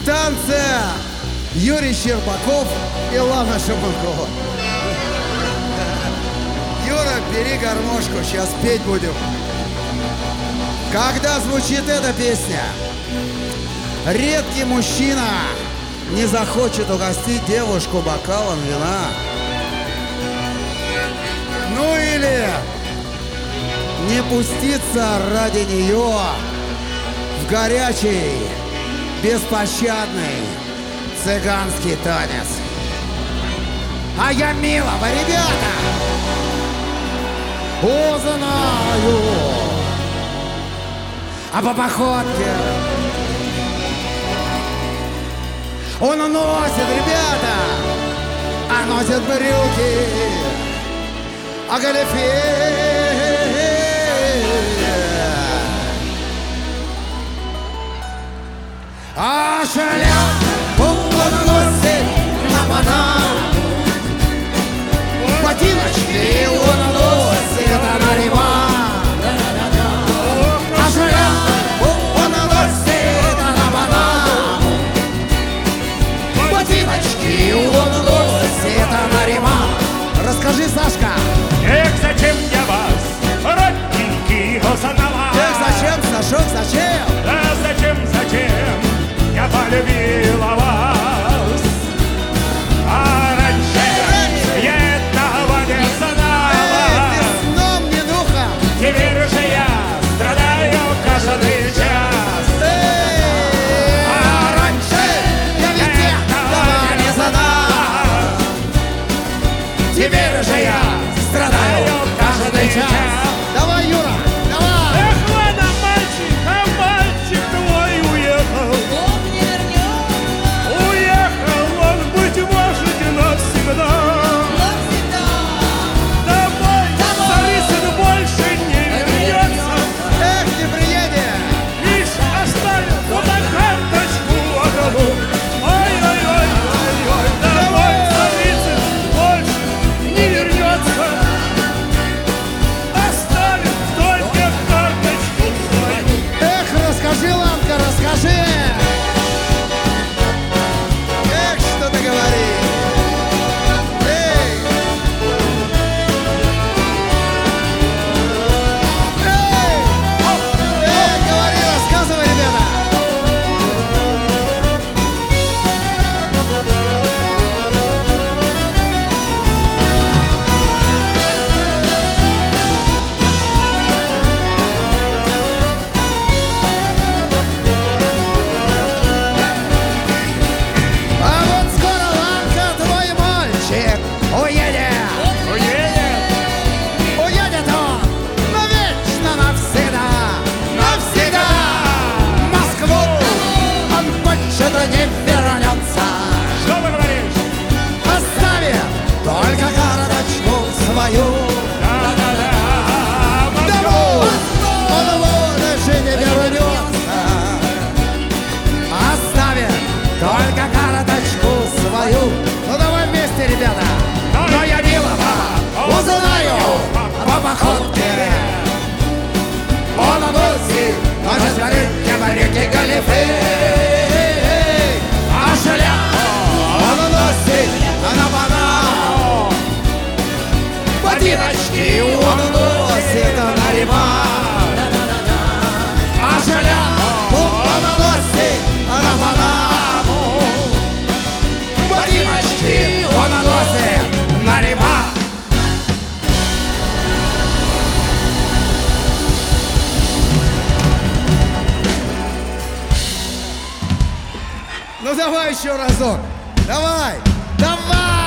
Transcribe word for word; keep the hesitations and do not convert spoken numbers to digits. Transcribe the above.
Станция Юрий Щербаков и Лана Шабункова. Юра, бери гармошку, сейчас петь будем. Когда звучит эта песня, редкий мужчина не захочет угостить девушку бокалом вина. Ну или не пуститься ради нее в горячий, беспощадный цыганский танец. А я милого, ребята, узнаю, а по походке он носит, ребята, а носит брюки, а галифе. А шляпу он носит на банан, ботиночки он носит на ремонт. А шляпу он носит на банан, ботиночки он носит на ремонт. Расскажи, Сашка. Эх, зачем я вас, родненький, узнала? Эх, зачем, Сашок, зачем? Да зачем, зачем я полюбила вас? А раньше я этого не знала. Эх, ни сном, ни духом. Теперь же я страдаю каждый час. Эй, А раньше я ведь этого не знала. теперь же я страдаю каждый час. Давай, Юра, давай. Эх, ладно, мальчик, а мальчик твой уехал. Он не вернется Уехал он, быть может, и навсегда. навсегда. Домой, Царицын больше не вернется. Эх, не приедет. Лишь оставил фотокарточку одну. Ой-ой-ой-ой-ой, домой, Царицын больше не вернется. Оставил только карточку свою. Эх, расскажи, Ланка, расскажи. Эх, что ты говоришь. Эй. Эй. Эй, говори, рассказывай, ребята. А вот скоро, Ланка, твой мальчик уедет. Уедет. Уедет он навечно, навсегда. Навсегда. В Москву он больше не вернется. Что вы говоришь? Оставив только карточку свою. Да-да-да, Домой Москва. он больше не вернется. Оставив только карточку свою. Ну давай вместе, ребята. Но я милого узнаю по походке. Он носит, носит брюки, брюки, галифе. А шляпу он носит на банан. Ботиночки он носит на ремонт. А шляпу он носит на банан. Ботиночки он носит на ремонт. Ну давай еще разок. Давай. Давай.